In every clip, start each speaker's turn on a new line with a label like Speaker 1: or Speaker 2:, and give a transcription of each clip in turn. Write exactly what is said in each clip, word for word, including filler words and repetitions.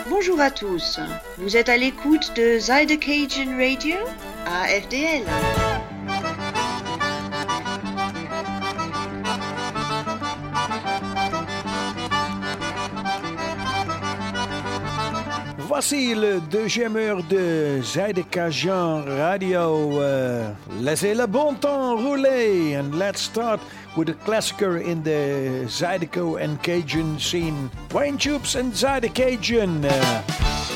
Speaker 1: Bonjour à tous, vous êtes à l'écoute de Zuidercajun Radio à F D L.
Speaker 2: Voici le deuxième heure de Zuidercajun Radio. Uh, laissez le bon temps rouler and let's start with a classicer in the Zydeco and Cajun scene. Wine Tubes and Zuidercajun. Uh,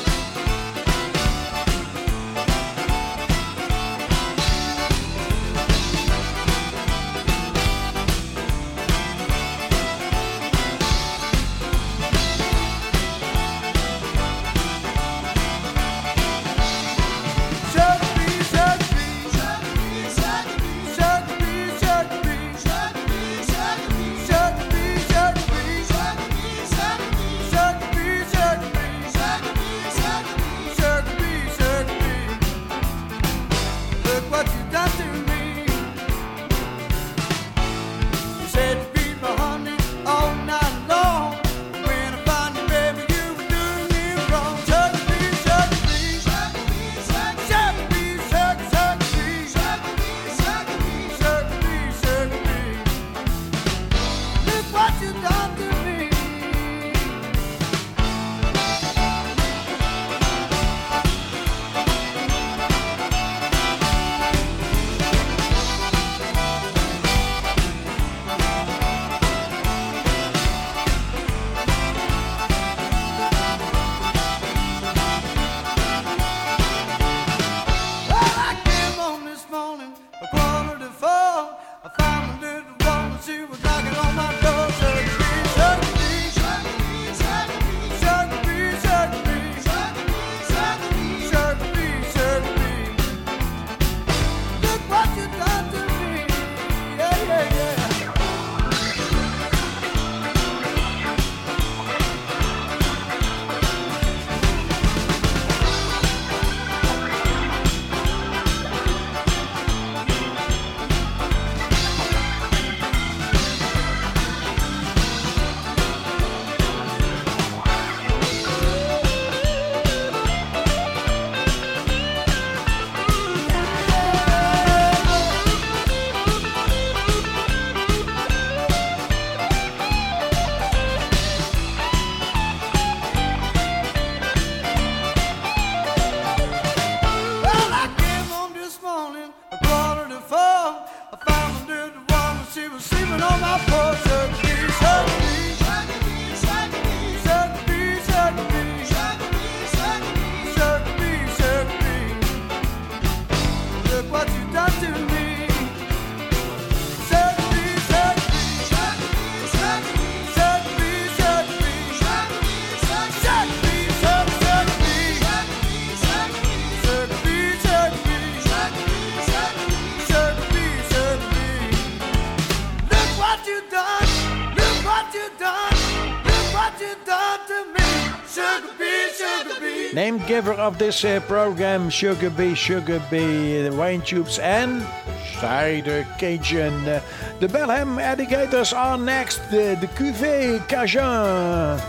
Speaker 2: Name giver of this uh, program, Sugar Bee, Sugar Bee, the Wine Tubes and Zuidercajun. Uh, the Belham Educators are next, uh, the Cuvée Cajun.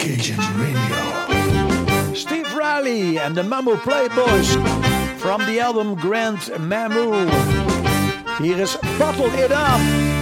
Speaker 2: Cajun Radio. Steve Riley and the Mammo Playboys from the album Grand Mammo. Hier is Bottle It Up.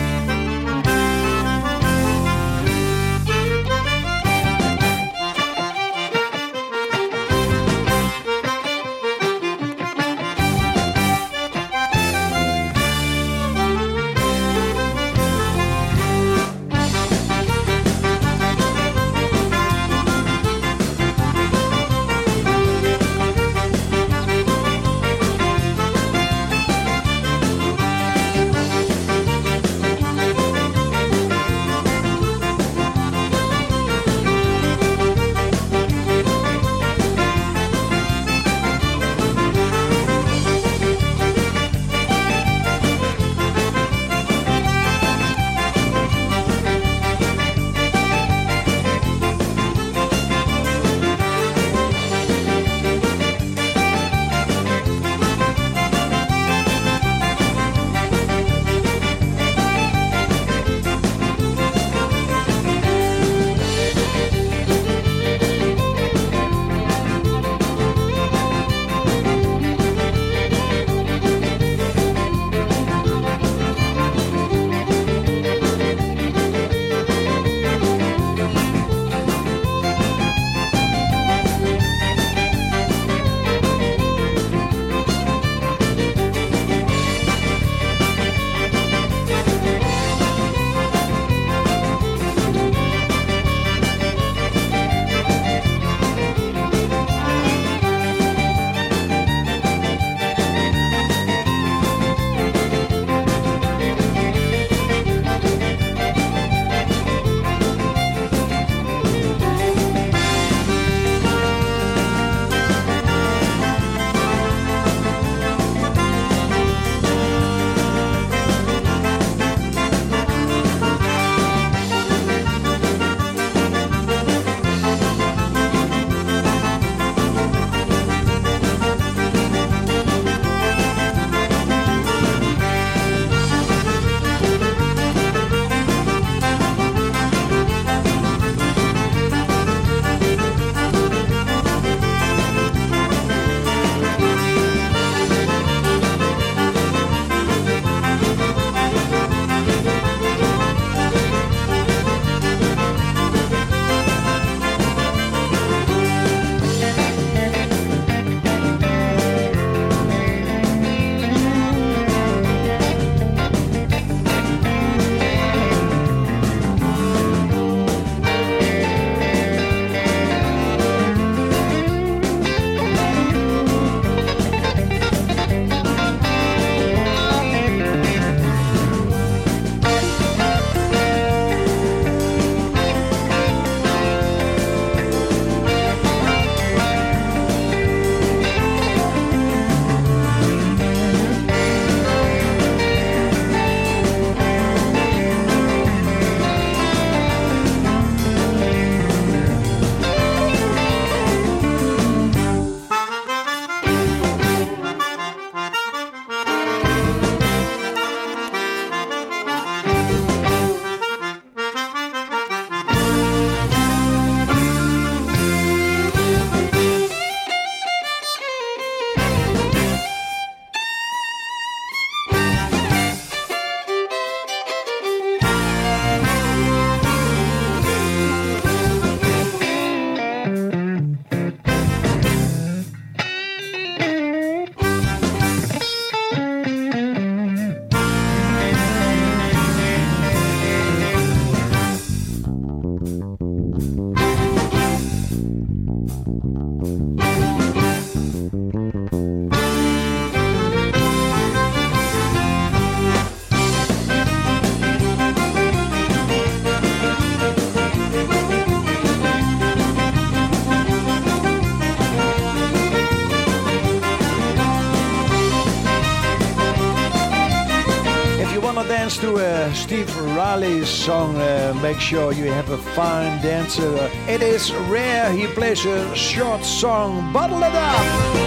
Speaker 2: dance to a Steve Riley song, uh, make sure you have a fine dancer. It is rare he plays a short song, Bottle It Up.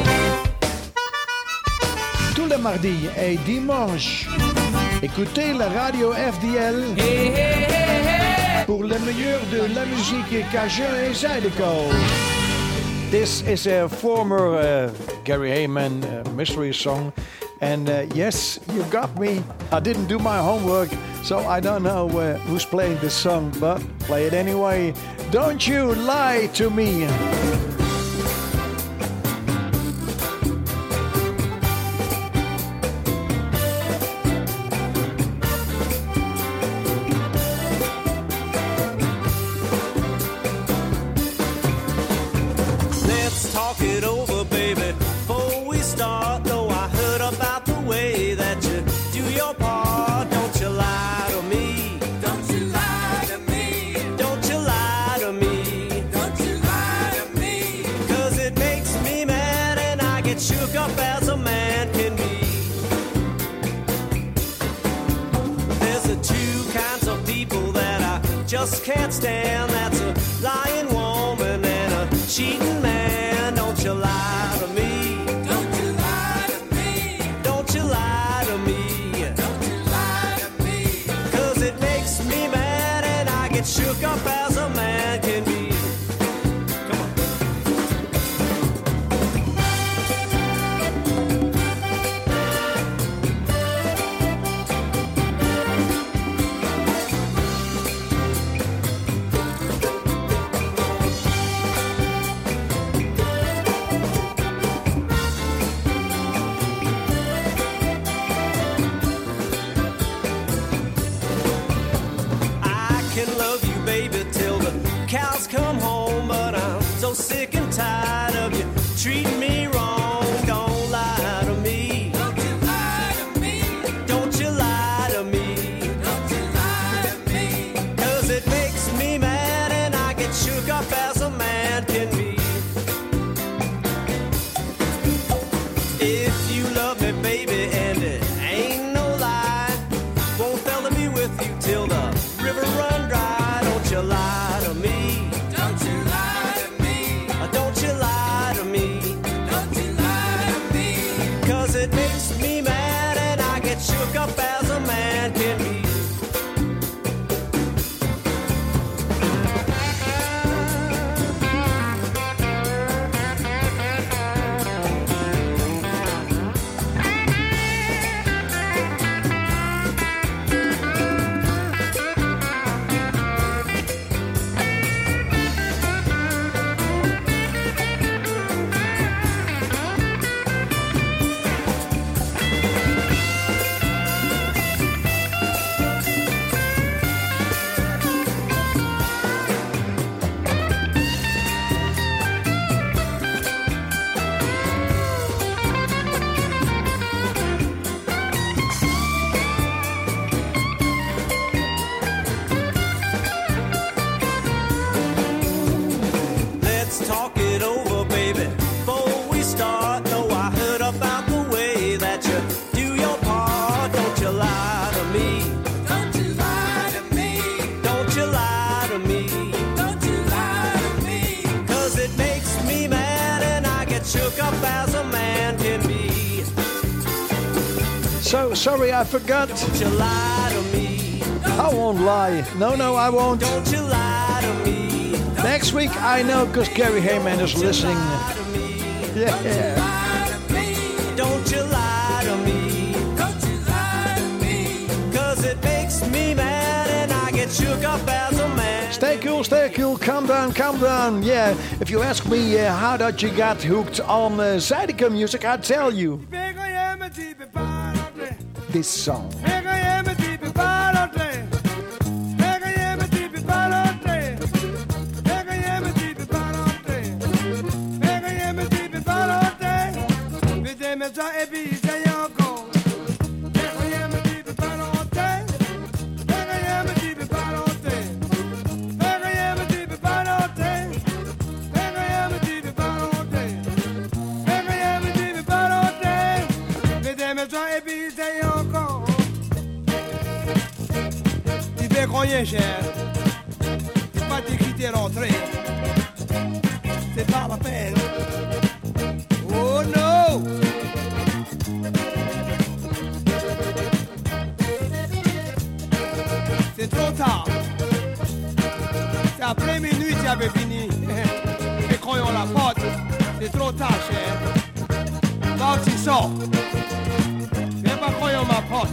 Speaker 2: Tous les mardis et dimanches, écoutez la radio F D L pour le meilleur de la musique. muziek Cajun et Zydeco. This is a former uh, Gary Hayman uh, mystery song. And uh, yes, you got me. I didn't do my homework, so I don't know uh, who's playing this song, but play it anyway. Don't you lie to me.
Speaker 3: Just can't stand. That's a lying woman and a cheating man. Don't you lie to me. Don't you lie to me. Don't you lie to me. Don't you lie to me. Cause it makes me mad and I get shook up as a man can be. Come on. Cows come home, but I'm so sick and tired of you treating me wrong. Don't lie to me. Don't you lie to me. Don't you lie to me. Don't you lie to me. Cause it makes me mad and I get shook up as a man can be. If you love me, baby, and it ain't no lie, won't fella be with you till the river run dry. Don't you lie to me. Shook up as a man can be.
Speaker 2: So sorry, I forgot.
Speaker 3: Don't you lie to me.
Speaker 2: I won't lie. No, no, I won't.
Speaker 3: Don't you lie to me.
Speaker 2: Next week, I know, because Gary Hayman is listening. Yeah.
Speaker 3: Don't you lie to me. Don't you lie to me. Cause it makes me mad and I get shook up as a man.
Speaker 2: Stay cool, stay cool. Calm down, calm down. Yeah, if you ask me uh, how did you got hooked on uh, Zydeco music, I'd tell you. This song.
Speaker 4: Croyez cher, pas d'écrire rentrer, c'est pas la peine. Oh no! C'est trop tard, c'est après minuit. avait fini. Et quand on la porte, c'est trop tard, cher. Là, tu sors. Viens pas quand on m'apporte.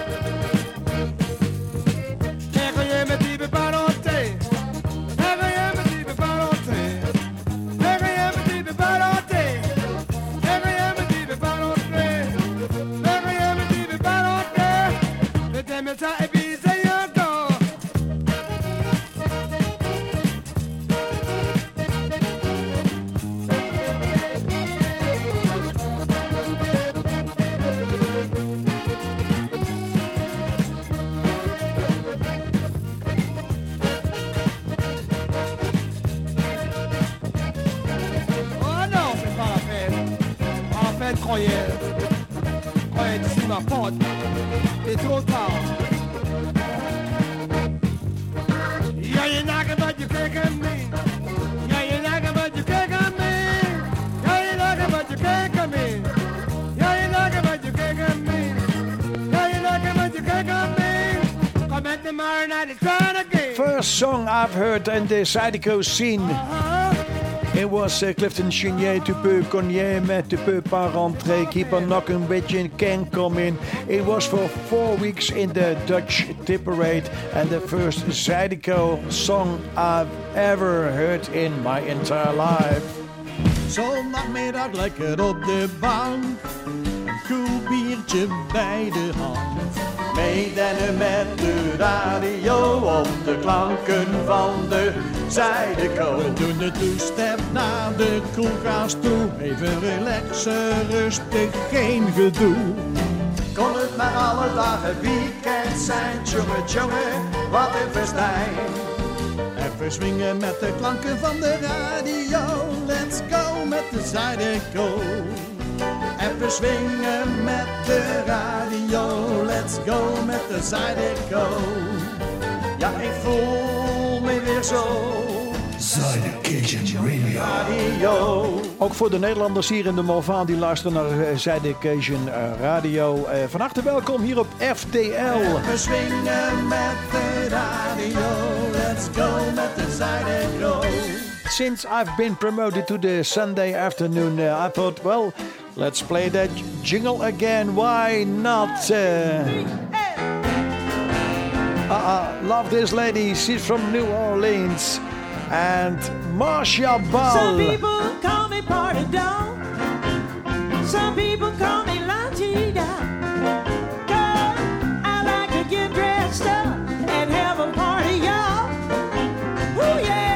Speaker 4: Et quand il me dit, pas l'entrée. Et quand il me dit, pas l'entrée. Et quand il me dit, pas l'entrée. Et quand il me dit, pas l'entrée. Et quand il me dit, pas l'entrée. Le thème est ça, et puis c'est encore. Croyez, croyez d'ici ma porte, c'est trop tard. Yeah, you're knocking, but you can't come in. Yeah, you're knocking, but you can't come in. Yeah, you're knocking, but you can't come in. Yeah, you're knocking, but you can't come in. Yeah, you're knocking, but you can't come in. Come back tomorrow night and try it again.
Speaker 2: First song I've heard in the Zydeco scene.
Speaker 4: Uh-huh.
Speaker 2: It was uh, Clifton Chenier, Tu peux cogner, mais tu peux pas rentrer. Keep on knocking, but you can't come in. It was for four weeks in the Dutch Tipperade and the first Zydeco song I've ever heard in my entire life.
Speaker 5: Zondagmiddag lekker op de bank, een koel biertje bij de hand. Meedennen met de radio op de klanken van de Zydeco. We doen de two-step naar de koelkast toe, even relaxen, rustig, geen gedoe. Kon het maar alle dagen weekend zijn, jongen, jongen, wat een festijn. Even swingen met de klanken van de radio, let's go met de Zydeco. Even swingen met de radio, let's go met de Zydeco. Ja, ik voel me weer zo.
Speaker 2: Zydeco
Speaker 5: Radio.
Speaker 2: Ook voor de Nederlanders hier in de Malvaan die luisteren naar Zydeco Radio. Uh, van harte welkom hier op F T L.
Speaker 5: Even swingen met de radio, let's go met de Zydeco.
Speaker 2: Since I've been promoted to the Sunday afternoon, uh, I thought, well, let's play that jingle again. Why not? Uh, uh, love this lady. She's from New Orleans. And Marcia Ball.
Speaker 6: Some people call me party dog. Some people call me Launchie Dog. Girl, I like to get dressed up and have a party, y'all. Ooh, yeah.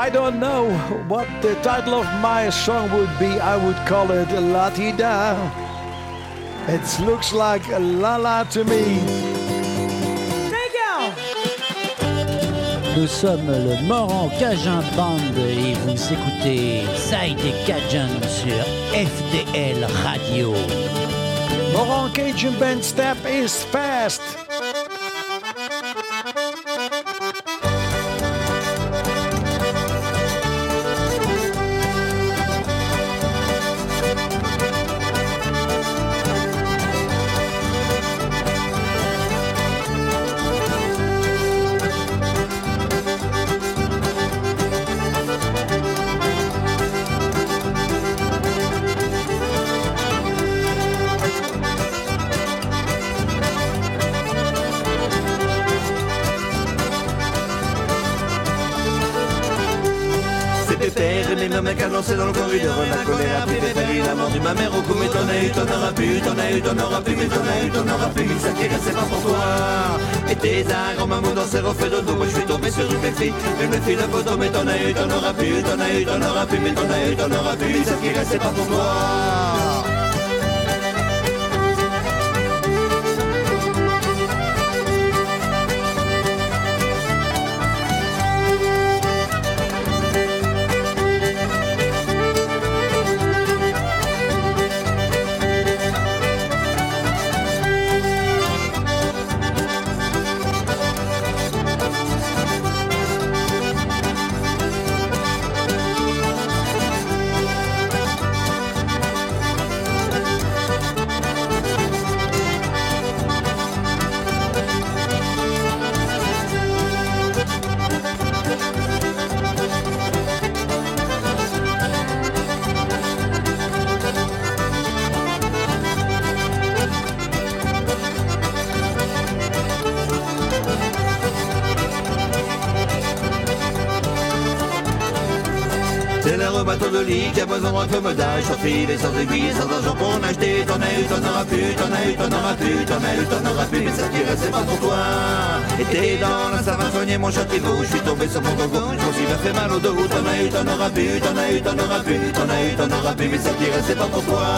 Speaker 2: I don't know what the title of my song would be. I would call it La Ti Da. It looks like La La to me.
Speaker 6: Thank you.
Speaker 7: Nous sommes le Moran Cajun Band et vous écoutez Side Cajun sur F D L Radio.
Speaker 2: Moran Cajun Band Step is fast.
Speaker 3: Mec annoncé dans le corridor, la colère a pris des faillis, la mort du ma mère au cou, mais t'en as eu, t'en auras plus, t'en as eu, t'en auras plus, mais t'en as eu, t'en auras plus, ça qui reste c'est pas pour toi. Et t'es un grand maman dans ses reflets de dos, moi je suis tombé sur une méfie, une méfie de photo, mais t'en as eu, t'en auras plus, t'en as eu, t'en auras plus, mais t'en as eu, t'en auras plus, ça qui reste c'est pas pour toi. Bateau de lit qui a besoin de recommodage, sans fil et sans aiguille, sans argent pour en acheter. T'en as eu, t'en auras plus, t'en as eu, t'en auras plus, t'en as eu, t'en auras plus, mais ça qui reste c'est pas pour toi. Et t'es dans la savane soigner mon châtiment, je suis tombé sur mon gogo, je m'en suis bien fait mal au dos. T'en as eu, t'en auras plus, t'en as eu, t'en auras plus, t'en as eu, t'en auras plus, mais ça qui reste c'est pas pour toi.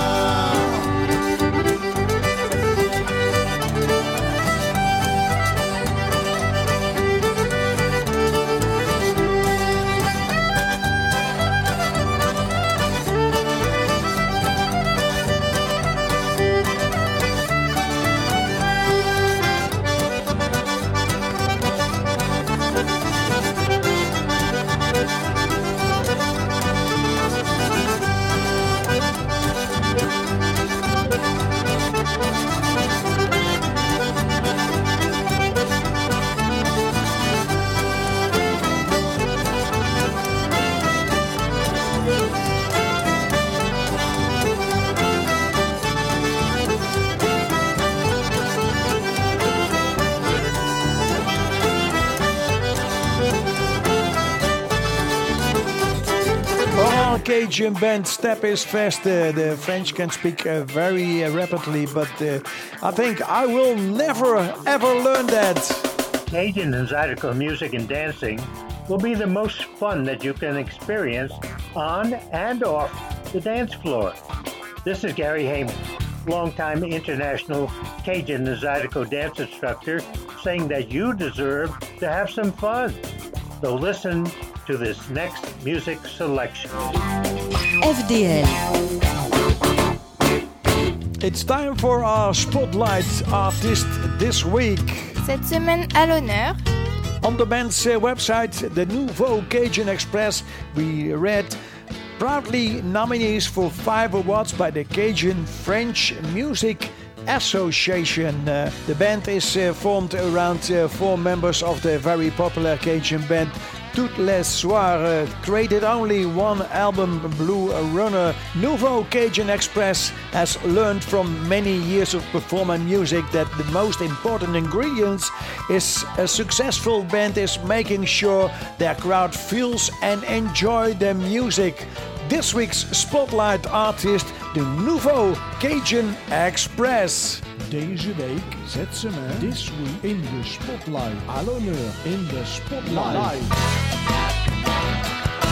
Speaker 2: Cajun band Step is fast. Uh, the French can speak uh, very uh, rapidly, but uh, I think I will never ever learn that.
Speaker 8: Cajun and Zydeco music and dancing will be the most fun that you can experience on and off the dance floor. This is Gary Heyman, longtime international Cajun and Zydeco dance instructor, saying that you deserve to have some fun. So listen to this next music selection.
Speaker 9: F D L.
Speaker 2: It's time for our spotlight artist this week.
Speaker 10: Cette semaine à l'honneur.
Speaker 2: On the band's uh, website, the Nouveau Cajun Express, we read proudly nominees for five awards by the Cajun French Music Association. Uh, the band is uh, formed around uh, four members of the very popular Cajun band Toutes les Soirs. Uh, created only one album, Blue Runner, Nouveau Cajun Express has learned from many years of performing music that the most important ingredients is a successful band is making sure their crowd feels and enjoy the music. This week's spotlight artist, the Nouveau Cajun Express.
Speaker 11: Deze week, cette semaine, this week, in de spotlight. À l'honneur, in de spotlight.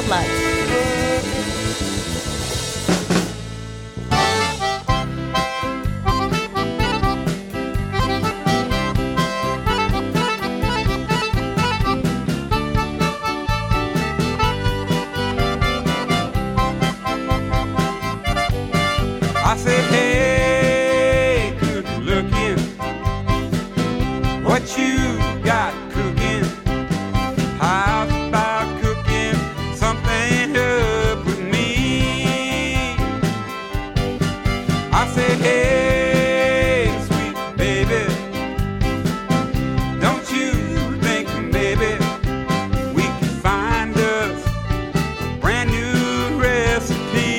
Speaker 9: Spotlight.
Speaker 12: I said, hey, good looking, what you got cooking? How's about cooking something up with me? I said, hey, sweet baby, don't you think maybe we can find us a brand new recipe?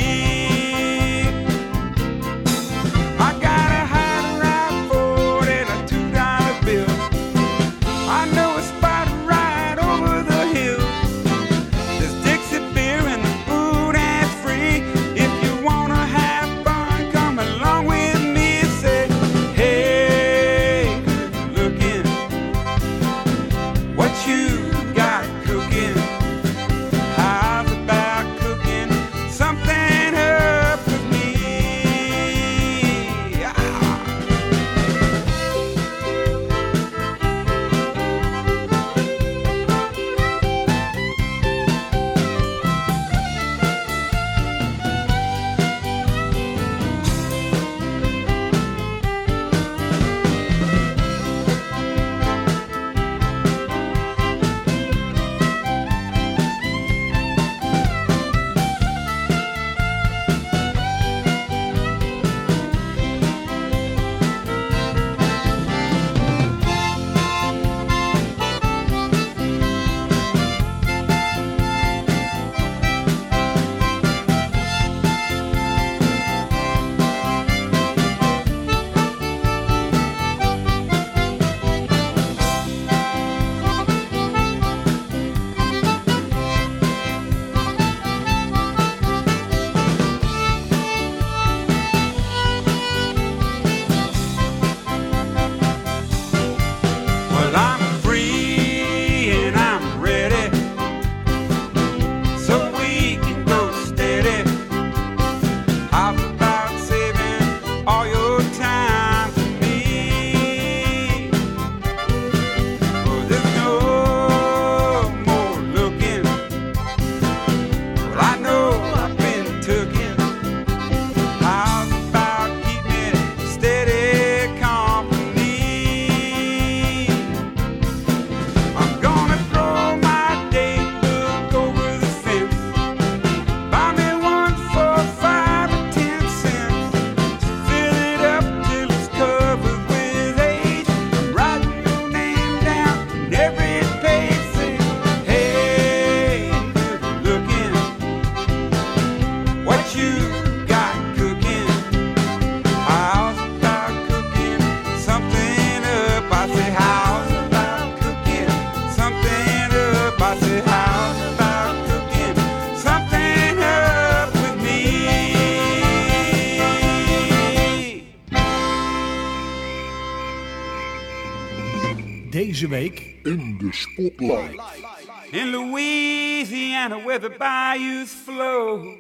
Speaker 11: Deze week in de Spotlight.
Speaker 12: In Louisiana where the bayous flow,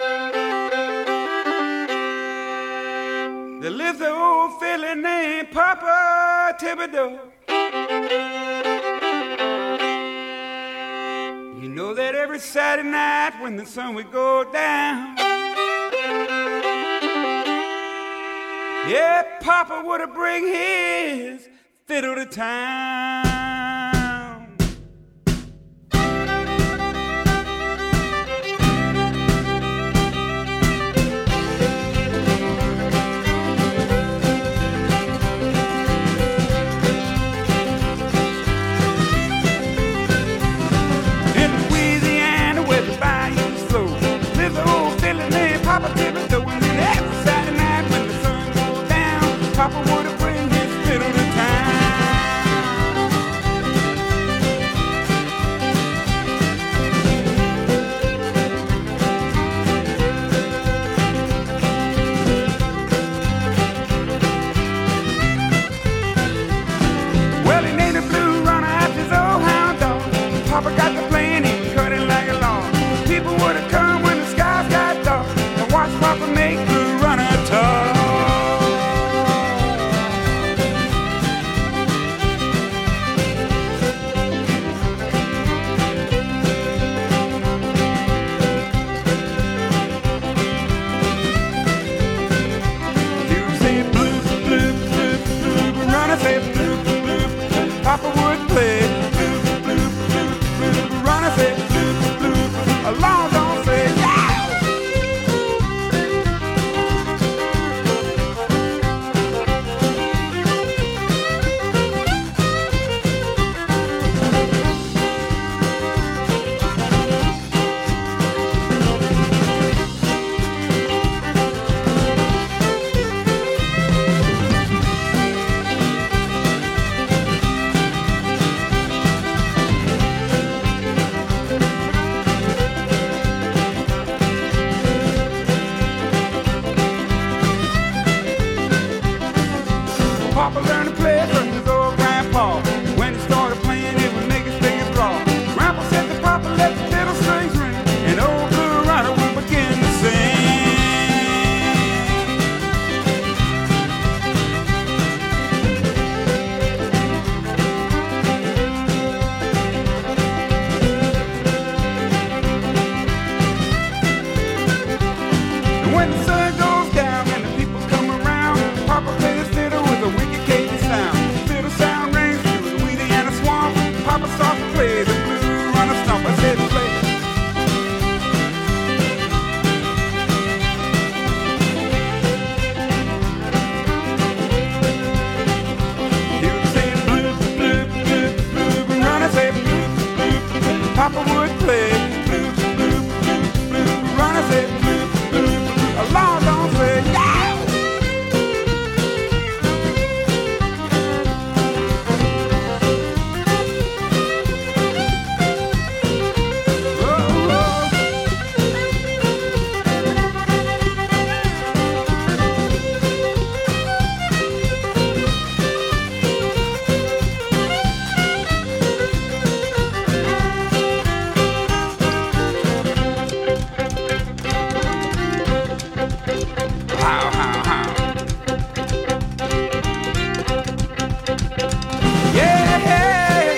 Speaker 12: there lives an old fella named Papa Thibodeau. You know that every Saturday night when the sun would go down, yeah, Papa would bring his fiddle to town. In Louisiana where the bayous flow, there's an old fella named Papa Thibodeau. And then every Saturday night when the sun goes down, Papa would bring his fiddle to town. Well, he named a blue runner after his old hound dog. Papa got the playing, he was cutting like a log. He say blue, blue, blue. Long John say yeah. Papa learned to play from his old grandpa. When he started playing, it would make his fingers raw. Grandpa said to Papa, let the fiddle strings ring, and old Blue Runner would begin to sing. And when the sun goes down and the people come around, Papa plays his fiddle with a wicked Cajun sound. Fiddle sound rings through the Louisiana swamp. Papa starts to play the Blue Runner stomp. I said play. He would say blue, blue, blue, blue, blue runner. Say blue, blue, blue. Papa would play blue, blue, blue, blue runner. Say blue, blue, blue. A long don't say yeah. How, how, how. Yeah.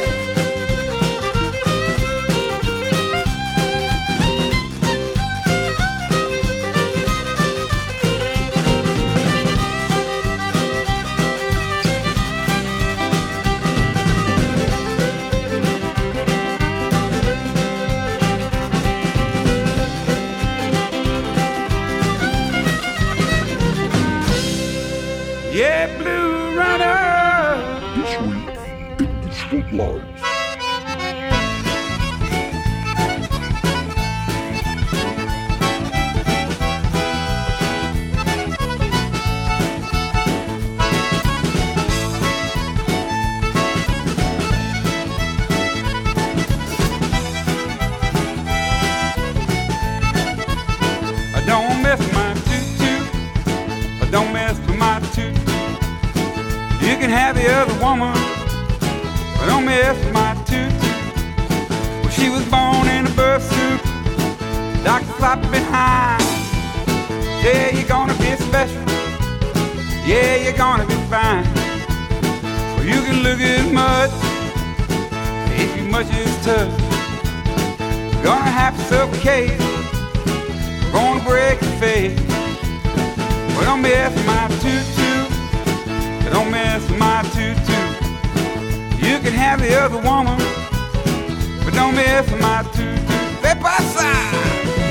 Speaker 12: Yeah, Blue Runner.
Speaker 11: This week in the Spotlight.
Speaker 12: I don't mess with my toot-toot. I don't mess with my toot-toot. You can have the other woman, but don't mess with my toot-toot. Well, she was born in a birth suit, doctor flopped behind. Yeah, you're gonna be special. Yeah, you're gonna be fine. Well, you can look as much if you much is tough. You're gonna have to suffocate. We're gonna break your face. Well, don't mess with my toot-toot. Don't mess with my toot-toot. You can have the other woman, but don't mess with my toot-toot. Step aside.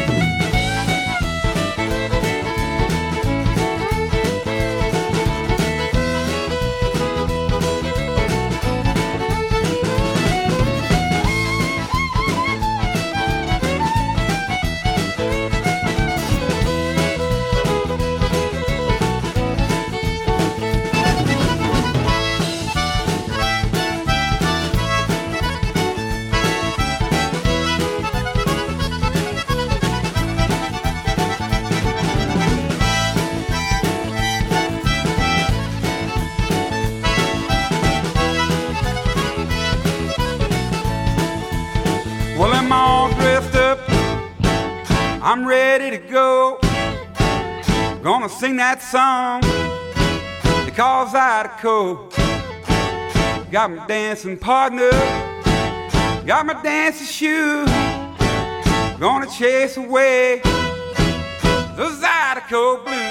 Speaker 12: Well, I'm all dressed up, I'm ready to go. Gonna sing that song because Zydeco. Got my dancing partner, got my dancing shoe. Gonna chase away the Zydeco blues.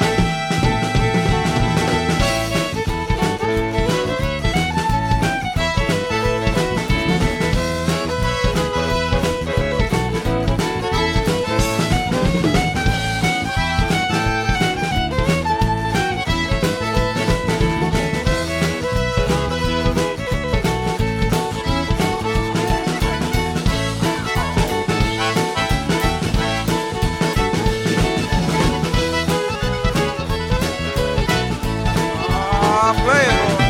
Speaker 12: I'll play it, boy.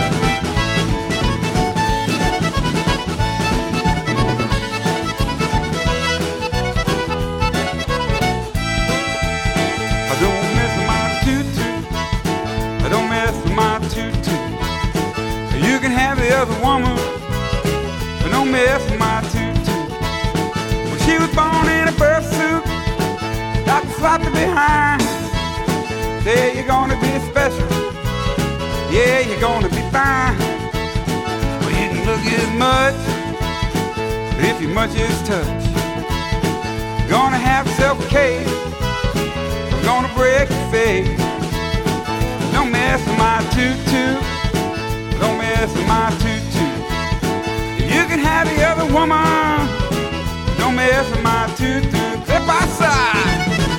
Speaker 12: I don't miss my tutu. I don't miss my tutu. You can have the other woman, but don't mess with my tutu. When she was born in a birth suit, doctor slapped her behind. Say you're gonna be special. Yeah, you're gonna be fine. Well, you can look as much, but if your much is touch, you're gonna have yourself a case. I'm gonna break your face. Don't mess with my tutu. Don't mess with my tutu. You can have the other woman. Don't mess with my tutu. Step outside.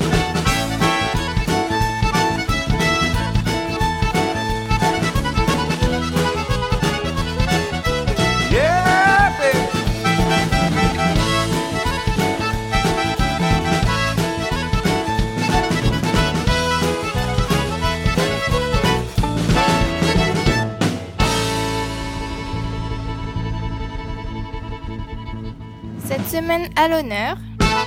Speaker 12: Yeah, baby.
Speaker 10: Cette semaine à l'honneur,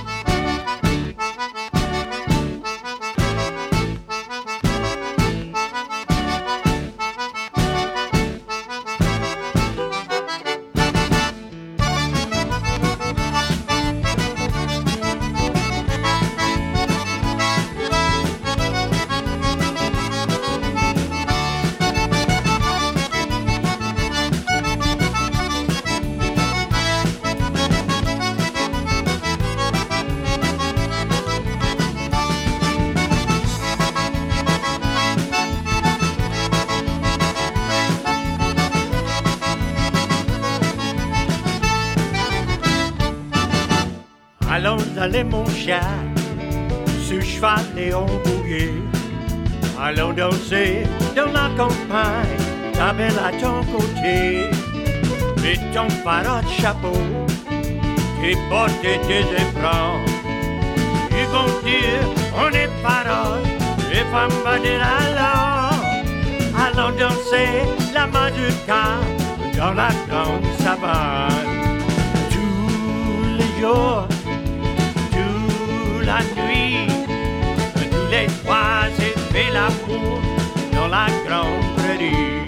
Speaker 13: Allons aller mon chat, sur cheval et en bouillet. Allons danser dans la campagne, ta belle à ton côté. Mets ton fardeau de chapeau, tes bottes et tes éperons. Ils vont dire, on est paroles, les femmes vont dire allons. Allons danser la mazurka dans la grande savane. Tous les jours, la nuit, tous les soirs j'ai fait l'amour dans la grande prairie.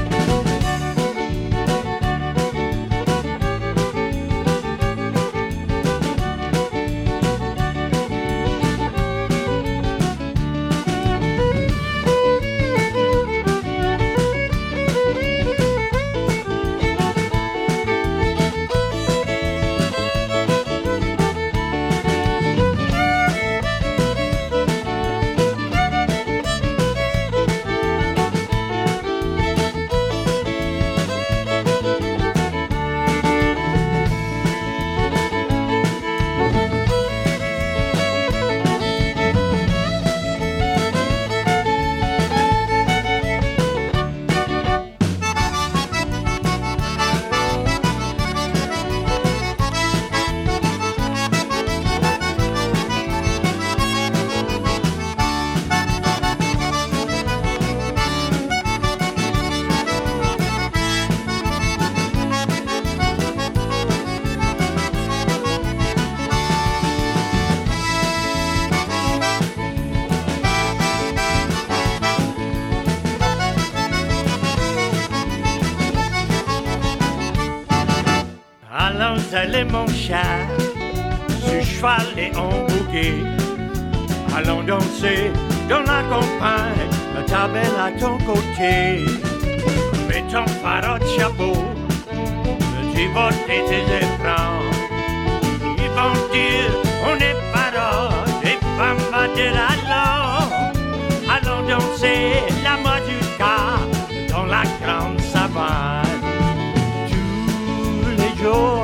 Speaker 13: Allez mon chat, sur cheval et en bouquet. Allons danser dans la campagne, ta belle à ton côté. Mets ton fardeau de chapeau, tes bottes et tes éperons. Ils vont dire, on est paroles, les femmes vont dire allons. Allons danser la mazurka dans la grande savane. Tous les jours,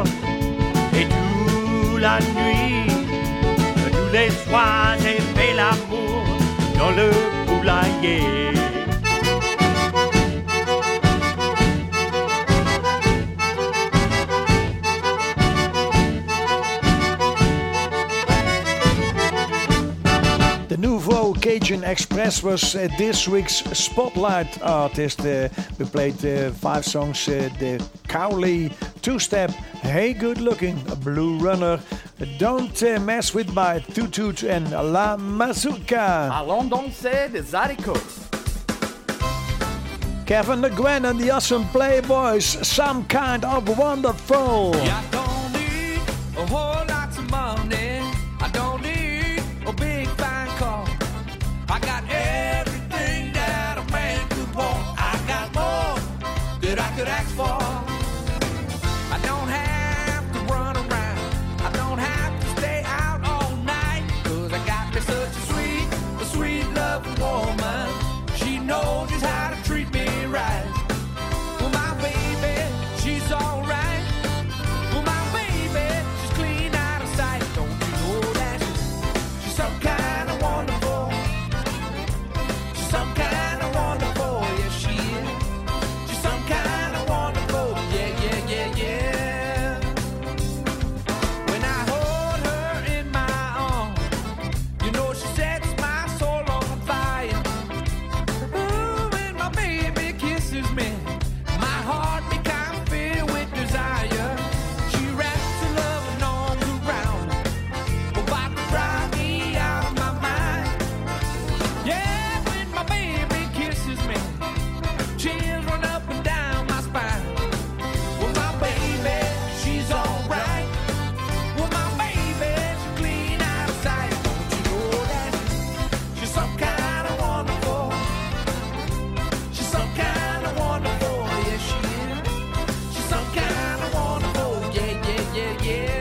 Speaker 13: la nuit, tous les soirs j'ai fait l'amour dans le poulailler.
Speaker 2: The Nouveau Cajun Express was uh, this week's spotlight artist. Uh, we played uh, five songs. Uh, the Cowley two-step, Hey Good Looking, Blue Runner, Don't uh, Mess With My Toot Toot, and La Mazurka.
Speaker 14: Allons danser des haricots.
Speaker 2: Kevin Le Guin and the Awesome Playboys, Some Kind of Wonderful.
Speaker 15: I don't need a whole lot of money. I don't need a big fine car. I got everything that a man could want. I got more that I could ask for. I don't have to run around. I don't have to stay out all night. Cause I got me such a sweet, a sweet loving woman. She knows just how to treat me right. Well, my baby, she's alright. Well, my baby, she's clean out of sight. Don't you know that she's some kind of wonderful? She's some kind of wonderful, yes she is. She's some kind of wonderful, yeah, yeah, yeah, yeah. When I hold her in my arms, you know she sets my soul on fire. Ooh, when my baby kisses me, my heart becomes filled with desire. She wraps her loving arms around me, about to drive me out of my mind. Yeah, when my baby kisses me, chills run up and down my spine. Well, my baby, she's alright. Well, my baby, she's clean out of sight. Don't you know that she's some kind of wonderful? She's some kind of wonderful, yes she is. She's some kind of wonderful, yeah, yeah, yeah, yeah.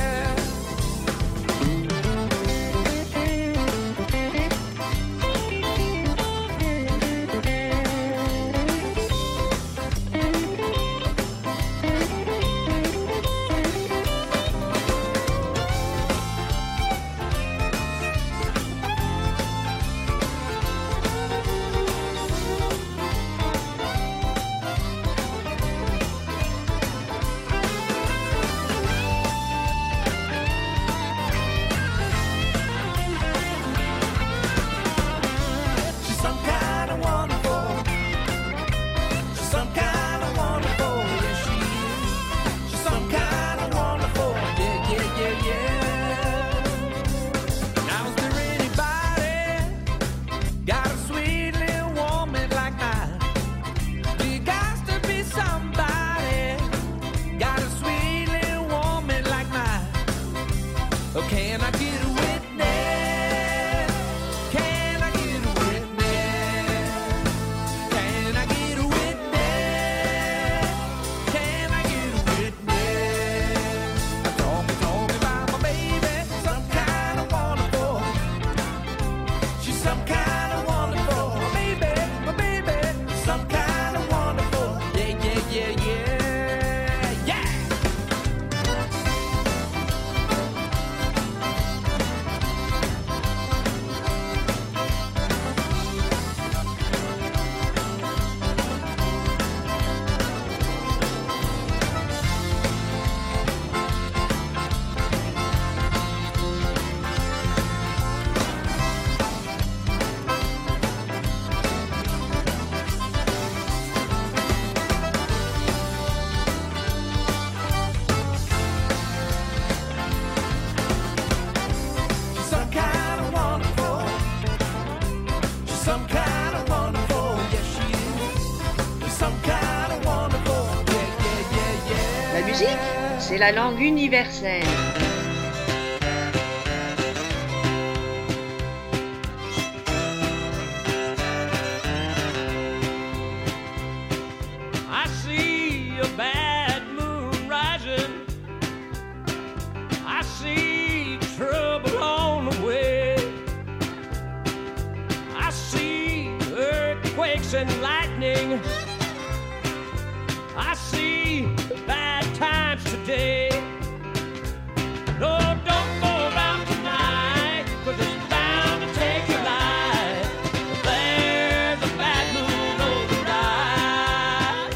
Speaker 15: She's some kind of wonderful. She's some kind of wonderful, yes she is. She's some kind of wonderful, yeah, yeah, yeah, yeah. Now is there anybody got a sweet little woman like mine? You got to be somebody got a sweet little woman like mine. Oh, can I get a witness? Can I get a witness? Can I get a witness? Can I get a witness? Talk me, talk me about my baby, some kind of wonderful. She's some kind of wonderful. My baby, my baby, some kind of wonderful. Yeah, yeah, yeah, yeah, yeah. She's some kind of wonderful. She's some kind of wonderful, yes she is. She's some kind of wonderful, yeah, yeah, yeah, yeah.
Speaker 1: La musique, c'est la langue universelle.
Speaker 3: I see a bad moon rising. I see trouble on the way. I see earthquakes and lightning. I see bad times today. No, don't go around tonight, 'cause it's bound to take your life. There's a bad moon on the rise.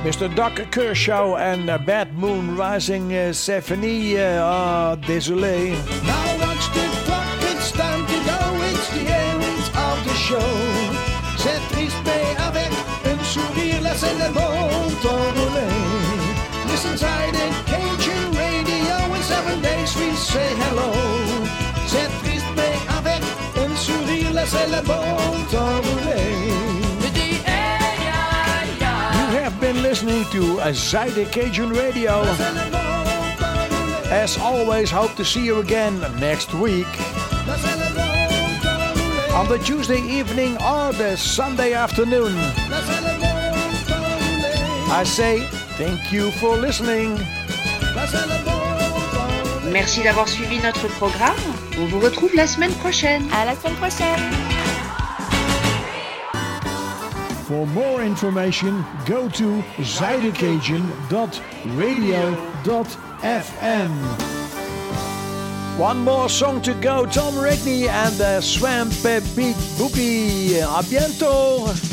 Speaker 2: Mister Doctor Kershaw and uh, Bad Moon Rising uh, Symphony. Uh, oh, désolé.
Speaker 5: Now watch the clock, it's time to go, it's the end of the show. C'est triste mais avec un sourire, laissez le bon temps rouler. Listen inside the Cajun radio, in seven days we say hello. C'est triste mais avec un sourire, laissez le bon temps rouler.
Speaker 2: You have been listening to a Zuiden Cajun Radio. As always, hope to see you again next week. On the Tuesday evening or the Sunday afternoon. I say thank you for listening.
Speaker 1: Merci d'avoir suivi notre programme. On vous retrouve la semaine prochaine.
Speaker 10: À la semaine prochaine.
Speaker 2: For more information, go to zuidecajun dot radio dot f m. One more song to go, Tom Rigney and the Swamp Beat Boogie. A bientôt!